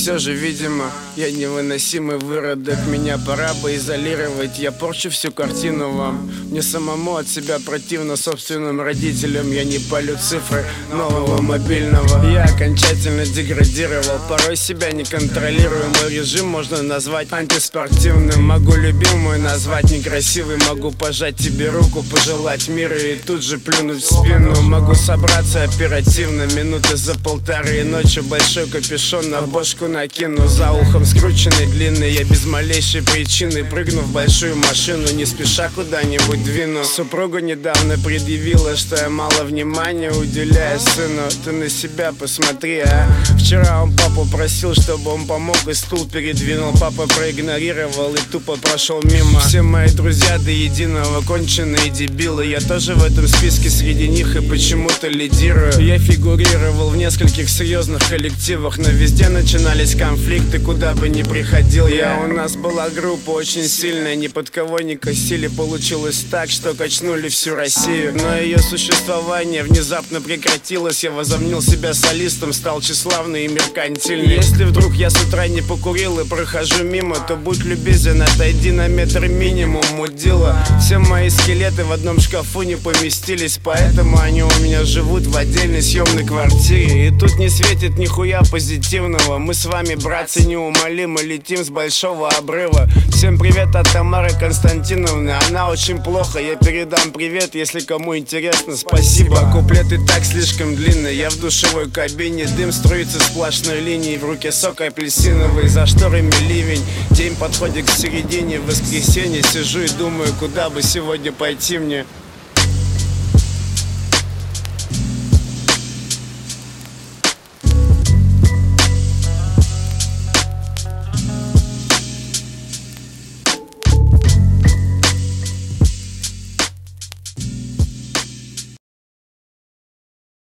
все же, видимо, я невыносимый выродок. Меня пора бы изолировать, я порчу всю картину вам. Мне самому от себя противно, собственным родителям. Я не палю цифры нового мобильного. Я окончательно деградировал, порой себя не контролирую. Мой режим можно назвать антиспортивным. Могу любимую назвать некрасивой. Могу пожать тебе руку, пожелать мира и тут же плюнуть в спину. Могу собраться оперативно, минуты за полторы. И ночью большой капюшон на бошку накину. За ухом скрученный длинный, я без малейшей причины прыгну в большую машину, не спеша куда-нибудь двину. Супруга недавно предъявила, что я мало внимания уделяю сыну. Ты на себя посмотри, а. Вчера он папу просил, чтобы он помог и стул передвинул. Папа проигнорировал и тупо прошел мимо. Все мои друзья до единого конченые дебилы. Я тоже в этом списке среди них и почему-то лидирую. Я фигурировал в нескольких серьезных коллективах, но везде начинались конфликты, куда бы ни приходил я. У нас была группа очень сильная, ни под кого не косили. Получилось так, что качнули всю Россию. Но ее существование внезапно прекратилось. Я возомнил себя солистом, стал тщеславный и меркантильный. Если вдруг я с утра не покурил и прохожу мимо, то будь любезен, отойди на метр минимум, мудила. Все мои скелеты в одном шкафу не поместились, поэтому они у меня живут в отдельной съемной квартире. И тут не светит нихуя позитивного. Мы с вами, братцы, неумолимо летим с большого обрыва. Всем привет от Тамары Константиновны. Она очень плохо, я передам привет, если кому интересно, спасибо. Куплет и так слишком длинный. Я в душевой кабине, дым струится сплошной линией. В руке сок апельсиновый, за шторами ливень. День подходит к середине, в воскресенье сижу и думаю, куда бы сегодня пойти мне.